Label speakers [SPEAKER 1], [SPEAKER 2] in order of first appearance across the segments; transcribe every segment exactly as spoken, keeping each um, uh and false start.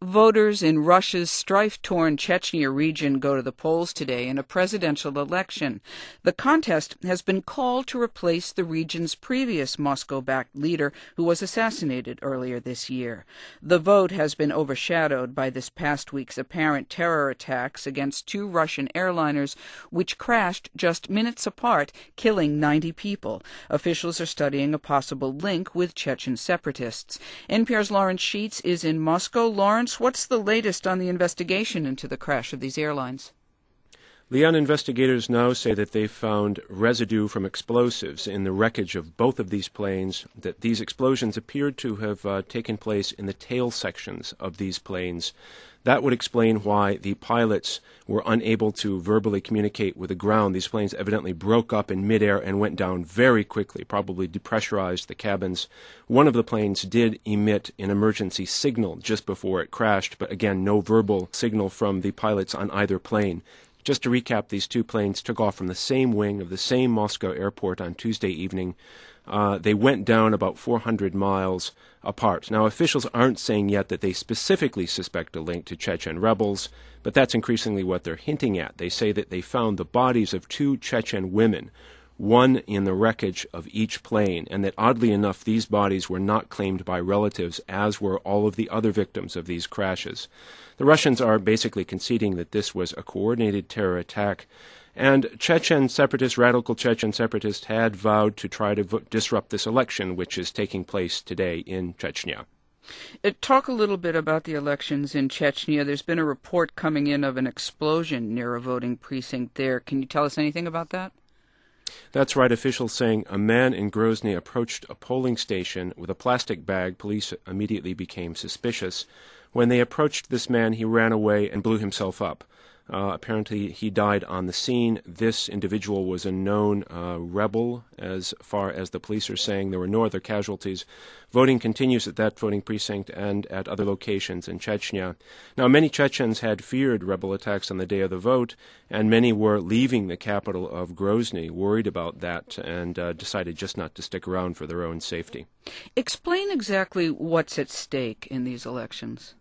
[SPEAKER 1] Voters in Russia's strife-torn Chechnya region go to the polls today in a presidential election. The contest has been called to replace the region's previous Moscow-backed leader who was assassinated earlier this year. The vote has been overshadowed by this past week's apparent terror attacks against two Russian airliners, which crashed just minutes apart, killing ninety people. Officials are studying a possible link with Chechen separatists. N P R's Lawrence Sheets is in Moscow. Lawrence, what's the latest on the investigation into the crash of these airlines?
[SPEAKER 2] Leon, investigators now say that they found residue from explosives in the wreckage of both of these planes, that these explosions appeared to have uh, taken place in the tail sections of these planes. That would explain why the pilots were unable to verbally communicate with the ground. These planes evidently broke up in midair and went down very quickly, probably depressurized the cabins. One of the planes did emit an emergency signal just before it crashed, but again, no verbal signal from the pilots on either plane. Just to recap, these two planes took off from the same wing of the same Moscow airport on Tuesday evening. Uh, they went down about four hundred miles apart. Now, officials aren't saying yet that they specifically suspect a link to Chechen rebels, but that's increasingly what they're hinting at. They say that they found the bodies of two Chechen women, one in the wreckage of each plane, and that oddly enough, these bodies were not claimed by relatives, as were all of the other victims of these crashes. The Russians are basically conceding that this was a coordinated terror attack, and Chechen separatists, radical Chechen separatists, had vowed to try to vo- disrupt this election, which is taking place today in Chechnya.
[SPEAKER 1] Uh, talk a little bit about the elections in Chechnya. There's been a report coming in of an explosion near a voting precinct there. Can you tell us anything about that?
[SPEAKER 2] That's right. Officials saying a man in Grozny approached a polling station with a plastic bag. Police immediately became suspicious. When they approached this man, he ran away and blew himself up. Uh, apparently, he died on the scene. This individual was a known uh, rebel, as far as the police are saying. There were no other casualties. Voting continues at that voting precinct and at other locations in Chechnya. Now, many Chechens had feared rebel attacks on the day of the vote, and many were leaving the capital of Grozny, worried about that, and uh, decided just not to stick around for their own safety.
[SPEAKER 1] Explain exactly what's at stake in these elections.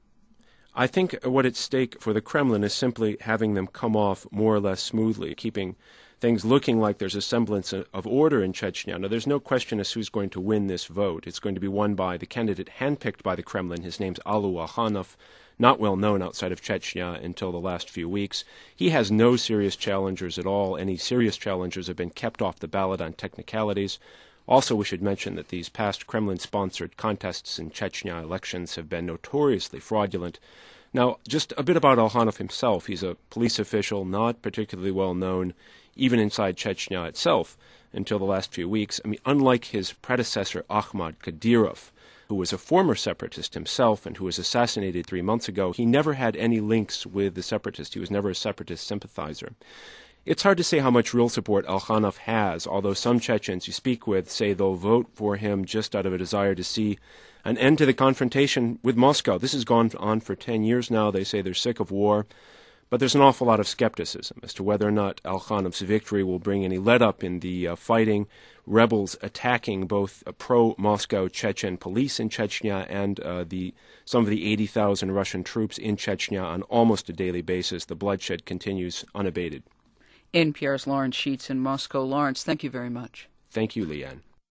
[SPEAKER 2] I think what at stake for the Kremlin is simply having them come off more or less smoothly, keeping things looking like there's a semblance of order in Chechnya. Now, there's no question as who's going to win this vote. It's going to be won by the candidate handpicked by the Kremlin. His name's Allu Akhanov, not well known outside of Chechnya until the last few weeks. He has no serious challengers at all. Any serious challengers have been kept off the ballot on technicalities. Also, we should mention that these past Kremlin-sponsored contests in Chechnya elections have been notoriously fraudulent. Now, just a bit about Akhanov himself. He's a police official, not particularly well known, even inside Chechnya itself, until the last few weeks. I mean, unlike his predecessor, Ahmad Kadyrov, who was a former separatist himself and who was assassinated three months ago, he never had any links with the separatists. He was never a separatist sympathizer. It's hard to say how much real support Akhanov has, although some Chechens you speak with say they'll vote for him just out of a desire to see an end to the confrontation with Moscow. This has gone on for ten years now. They say they're sick of war. But there's an awful lot of skepticism as to whether or not Akhanov's victory will bring any let-up in the uh, fighting. Rebels attacking both uh, pro-Moscow Chechen police in Chechnya and uh, the some of the eighty thousand Russian troops in Chechnya on almost a daily basis. The bloodshed continues unabated.
[SPEAKER 1] N P R's Lawrence Sheets in Moscow. Lawrence, thank you very much.
[SPEAKER 2] Thank you, Leanne.